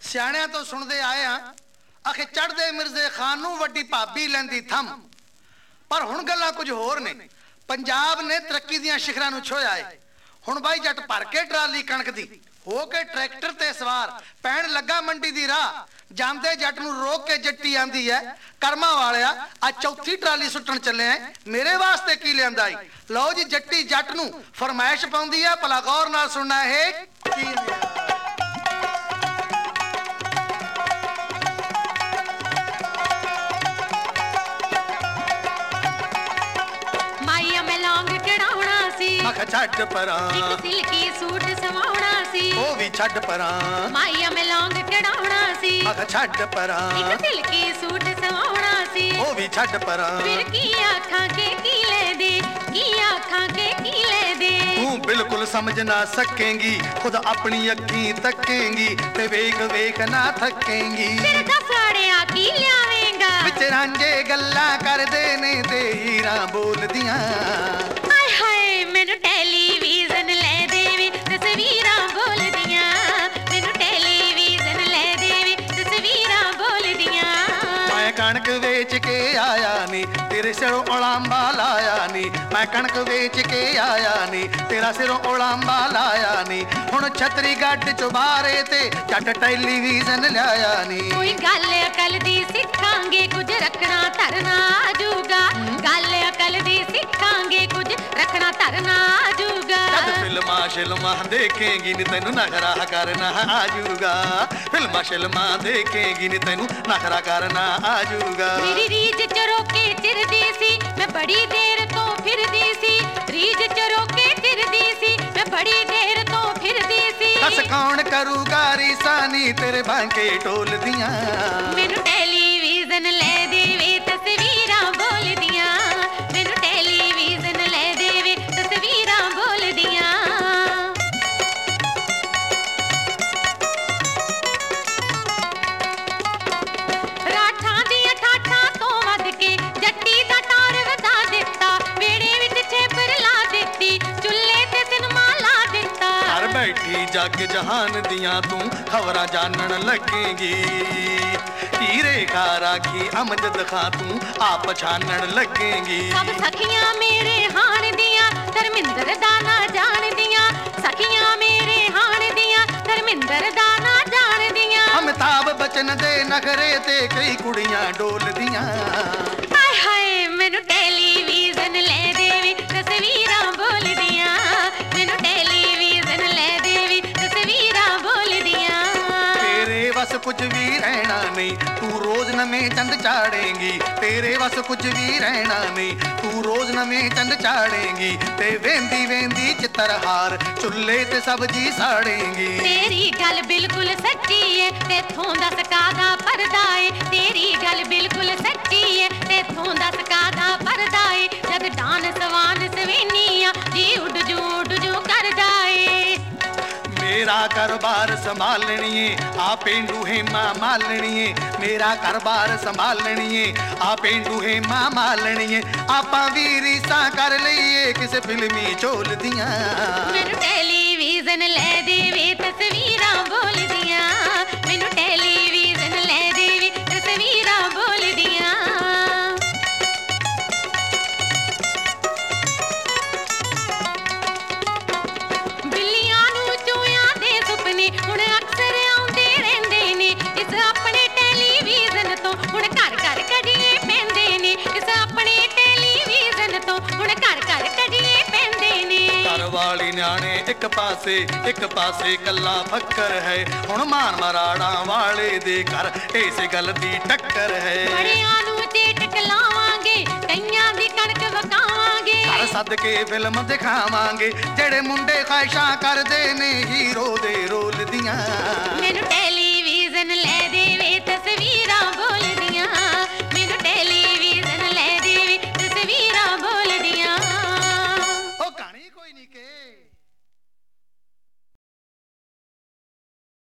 ਸਿਆਣਿਆਂ ਤੋਂ ਸੁਣਦੇ ਆਏ ਆ ਆਖੇ ਚੜ੍ਹਦੇ ਮਿਰਜ਼ੇ ਖਾਨ ਨੂੰ ਵੱਡੀ ਭਾਬੀ ਲੈਂਦੀ ਥੰਮ। ਪਰ ਹੁਣ ਗੱਲਾਂ ਕੁਝ ਹੋਰ ਨੇ। ਪੰਜਾਬ ਨੇ ਤਰੱਕੀ ਦੀਆਂ ਸ਼ਿਖਰਾਂ ਨੂੰ ਛੋਇਆ ਏ। ਹੁਣ ਬਾਈ ਜੱਟ ਭਰ ਕੇ ਟਰਾਲੀ ਕਣਕ ਦੀ ਹੋ ਕੇ ਟਰੈਕਟਰ ਤੇ ਸਵਾਰ ਪੈਣ ਲੱਗਾ ਮੰਡੀ ਦੀ ਰਾਹ। ਜਾਂਦੇ ਜੱਟ ਨੂੰ ਰੋਕ ਕੇ ਜੱਟੀ ਆਂਦੀ ਐ ਕਰਮਾਂ ਵਾਲਿਆ ਆ ਚੌਥੀ ਟਰਾਲੀ ਸੁੱਟਣ ਚੱਲੇ ਐ, ਮੇਰੇ ਵਾਸਤੇ ਕੀ ਲਿਆਂਦਾ ਈ। ਲਓ ਜੀ ਜੱਟੀ ਜੱਟ ਨੂੰ ਫਰਮਾਇਸ਼ ਪਾਉਂਦੀ ਐ, ਭਲਾ ਗੌਰ ਨਾਲ ਸੁਣਨਾ ਇਹ ਕੀ ਲਿਆ। ਆਖ ਛੱਡ ਪਰਾਂ ਇੱਕ ਸਿਲਕੀ ਸੂਟ ਸਵਾਉਣਾ ਸੀ, ਉਹ ਵੀ ਛੱਡ ਪਰਾਂ ਮਾਈਆ ਮੈਂ ਲੌਂਗ ਚੜਾਉਣਾ ਸੀ। ਆਖ ਛੱਡ ਪਰਾਂ ਇੱਕ ਸਿਲਕੀ ਸੂਟ ਸਵਾਉਣਾ ਸੀ, ਉਹ ਵੀ ਛੱਡ ਪਰਾਂ। ਫਿਰ ਕੀ ਆਖਾਂ ਕੇ ਕੀ ਲੈ ਦੇ, ਕੀ ਆਖਾਂ ਕੇ ਕੀ ਲੈ ਦੇ। ਤੂੰ ਬਿਲਕੁਲ ਸਮਝ ਨਾ ਸਕੇਂਗੀ, ਖੁਦ ਆਪਣੀ ਅੱਖੀਂ ਤੱਕੇਂਗੀ ਤੇ ਵੇਖ ਵੇਖ ਨਾ ਥੱਕੇਂਗੀ। ਫਿਰ ਦਸਾੜਿਆ ਕੀ ਲਿਆਵੇਂਗਾ, ਵਿੱਚ ਰਾਂਝੇ ਗੱਲਾਂ ਕਰਦੇ ਨੇ ਤੇ ਹੀਰਾਂ ਬੋਲਦੀਆਂ। ਹਾਏ ਹਾਏ ਮੈਨੂੰ ਟੈਲੀਵਿਜ਼ਨ ਲੈ ਦੇਵੇ ਤਸਵੀਰਾਂ ਬੋਲਦੀਆਂ, ਮੈਨੂੰ ਟੈਲੀਵਿਜ਼ਨ ਲੈ ਦੇਵੇ ਤਸਵੀਰਾਂ ਬੋਲਦੀਆਂ। ਮੈਂ ਕਣਕ ਵੇਚ ਕੇ ਆਇਆ ਨੀ ਤੇਰੇ ਸਿਰੋਂ ਉਲਾਂਬਾ ਲਾਇਆ ਨੀ, ਮੈਂ ਕਣਕ ਵੇਚ ਕੇ ਆਇਆ ਨੀ ਤੇਰਾ ਸਿਰੋਂ ਉਲਾਂਬਾ ਲਾਇਆ ਨੀ। ਹੁਣ ਛਤਰੀ ਗੱਡ ਚੁਬਾਰੇ ਤੇ ਜੱਟ ਟੈਲੀਵਿਜ਼ਨ ਲਿਆਇਆ ਨੀ। ਕੋਈ ਗੱਲ ਅਕਲ ਦੀ ਸਿੱਖਾਂਗੇ ਕੁਝ ਰੱਖਣਾ ਧਰਨਾ ਆਜੂਗਾ, ਗੱਲ ਅਕਲ ਦੀ ਸਿੱਖਾਂਗੇ ਕੁਝ ਰੱਖਣਾ ਧਰਨਾ ਆਜੂਗਾ। ਜਦ ਫਿਲਮਾਂ ਸ਼ਿਲਮਾਂ ਦੇਖੇਂਗੀ ਨੀ ਤੈਨੂੰ ਨਖਰਾ ਕਰਨਾ ਆਜੂਗਾ, ਫਿਲਮਾਂ ਸ਼ਿਲਮਾਂ ਦੇਖੇਂਗੀ ਨੀ ਤੈਨੂੰ ਨਖਰਾ ਕਰਨਾ ਆਜੂਗਾ। ਮੇਰੀ ਰੀਝ ਚਰੋਕੇ ਚਿਰਦੀ ਸੀ ਮੈਂ ਬੜੀ ਦੇਰ ਤੋਂ ਫਿਰਦੀ ਸੀ, ਰੀਝ ਚਰੋਕੇ ਚਿਰਦੀ ਸੀ ਮੈਂ ਬੜੀ ਦੇਰ ਤੋਂ ਫਿਰਦੀ ਸੀ। ਦੱਸ ਕੌਣ ਕਰੂਗਾ ਰੀਸਾਨੀ ਤੇਰੇ ਬਾਂਕੇ ਢੋਲਦੀਆਂ। ਮੈਨੂੰ ਟੈਲੀਵਿਜ਼ਨ ਲੈ ਦੇਵੇ ਤਸਵੀਰਾਂ ਬੋਲਦੀਆਂ, ਮੈਨੂੰ ਟੈਲੀਵਿਜ਼ਨ ਲੈ ਦੇਵੇ ਤਸਵੀਰਾਂ ਬੋਲਦੀਆਂ। ਰਾਠਾਂ ਦੀਆਂ ਠਾਠਾਂ ਤੋਂ ਵੱਧ ਕੇ ਜੱਟੀ ਦਾ ਟਾਰ ਵਧਾ ਦਿੱਤਾ, ਵੇੜੇ ਵਿੱਚ ਛੇਪਰ ਲਾ ਦਿੱਤੀ, ਚੁੱਲ੍ਹੇ ਤੇ ਸਿਨਮਾ ਲਾ ਦਿੱਤਾ। ਘਰ ਬੈਠੀ ਜੱਗ ਜਹਾਨ ਦੀਆਂ ਤੂੰ ਖਬਰਾਂ ਜਾਣਨ ਲੱਗੇਂਗੀ, ਹੀਰੇ ਖਾ ਰਾਖੀ ਅਮਜਦ ਖਾਂ ਤੂੰ ਆਪ ਪਛਾਣਨ ਲੱਗੇਂਗੀ। ਸਭ ਸਖੀਆਂ ਮੇਰੇ ਹਾਣ ਦੀਆਂ ਧਰਮਿੰਦਰ ਦਾ ਨਾ ਜਾਣਦੀਆਂ, ਸਖੀਆਂ ਮੇਰੇ ਹਾਣ ਦੀਆਂ ਧਰਮਿੰਦਰ ਦਾ ਨਾ ਜਾਣਦੀਆਂ। ਅਮਿਤਾਭ ਬਚਨ ਦੇ ਨਖਰੇ ਤੇ ਕਈ ਕੁੜੀਆਂ ਡੋਲਦੀਆਂ। ਹਾਏ ਹਾਏ ਮੈਨੂੰ ਟੈਲੀਵਿਜ਼ਨ ਲੈ ਦੇਵੇ ਤਸਵੀਰਾਂ ਬੋਲਦੀਆਂ, ਮੈਨੂੰ ਟੈਲੀਵਿਜ਼ਨ ਲੈ ਦੇਵੇ ਤਸਵੀਰਾਂ ਬੋਲਦੀਆਂ। ਤੇਰੇ ਵਸ ਕੁਝ ਵੀ ਰਹਿਣਾ ਨਹੀਂ ਤੂੰ ਰੋਜ਼ ਨਵੇਂ ਚੰਦ ਚਾੜੇਂਗੀ, ਤੇਰੇ ਵਸ ਕੁਝ ਵੀ ਰਹਿਣਾ ਨਹੀਂ ਤੂੰ ਰੋਜ਼ ਨਵੇਂ ਚੰਦ ਚਾੜੇਂਗੀ ਤੇ ਵੇਂਦੀ ਵੇਂਦੀ ਚਿੱਤਰਹਾਰ ਚੁੱਲ੍ਹੇ ਤੇ ਸਬਜ਼ੀ ਸਾੜੇਂਗੀ। ਤੇਰੀ ਗੱਲ ਬਿਲਕੁਲ ਸੱਚੀ ਏ ਤੇਥੋਂ ਦੱਸ ਕਾਹਦਾ ਪਰਦਾ ਏ, ਤੇਰੀ ਗੱਲ ਬਿਲਕੁਲ ਸੱਚੀ ਏ ਤੇਥੋਂ ਦੱਸ ਕਾਹਦਾ ਪਰਦਾ ਏ। ਜਦ ਡਾਂਸ ਵਾਂਸ ਸਵੇਨੀਆਂ ਜੀ ਉੱਡ ਜੂ ਕਰਦਾ ਏ। ਮੇਰਾ ਘਰ-ਬਾਰ ਸੰਭਾਲਣੀਏ ਆ ਪੇਂਡੂ ਹੇਮਾ ਮਾਲਣੀਏ, ਮੇਰਾ ਘਰ-ਬਾਰ ਸੰਭਾਲਣੀਏ ਆ ਪੇਂਡੂ ਹੇਮਾ ਮਾਲਣੀਏ। ਆਪਾਂ ਵੀ ਰੀਸਾਂ ਕਰ ਲਈਏ ਕਿਸੇ ਫਿਲਮੀ ਝੋਲ ਦੀਆਂ। ਮੈਨੂੰ ਟੈਲੀਵਿਜ਼ਨ ਲੈ ਦੇਵੇ ਤਸਵੀਰਾਂ ਬੋਲਦੀਆਂ, ਮੈਨੂੰ ਟੈਲੀਵਿਜ਼ਨ ਲੈ ਦੇਵੇ ਤਸਵੀਰਾਂ ਬੋਲਦੀਆਂ। ਬਿੱਲੀਆਂ ਨੂੰ ਚੂਹਿਆਂ ਦੇ ਸੁਪਨੇ ਹੁਣ ਅਕਸਰ ਆਉਂਦੇ ਰਹਿੰਦੇ ਨੇ, ਇਸ ਆਪਣੇ ਟੈਲੀਵਿਜ਼ਨ ਤੋਂ ਹੁਣ ਘਰ ਘਰ ਕਜੀਏ ਪੈਂਦੇ ਨੇ, ਇਸ ਆਪਣੇ ਟੈਲੀਵਿਜ਼ਨ ਤੋਂ ਹੁਣ ਘਰ ਘਰ ਕਜੀਏ ਪੈਂਦੇ ਨੇ। ਘਰ ਵਾਲੀ ਨਿਆਣੇ ਇੱਕ ਪਾਸੇ ਕੱਲਾ ਫੱਕਰ ਹੈ, ਹੁਣ ਮਾਨ ਮਰਾੜਾਂ ਵਾਲੇ ਦੇ ਘਰ ਇਸੇ ਗੱਲ ਦੀ ਟੱਕਰ ਹੈ। ਬੜਿਆਂ ਨੂੰ ਚੇਟਕ ਲਾਵਾਂਗੇ ਕਈਆਂ ਦੀ ਕਣਕ ਵਕਾਵਾਂਗੇ, ਘਰ ਸੱਦ ਕੇ ਫਿਲਮ ਦਿਖਾਵਾਂਗੇ ਜਿਹੜੇ ਮੁੰਡੇ ਖਾਹਿਸ਼ਾਂ ਕਰਦੇ ਨੇ ਹੀਰੋ ਦੇ ਰੋਲ ਦੀਆਂ। ਮੈਨੂੰ ਟੈਲੀਵਿਜ਼ਨ ਲੈ ਦੇਵੇ ਤਸਵੀਰਾਂ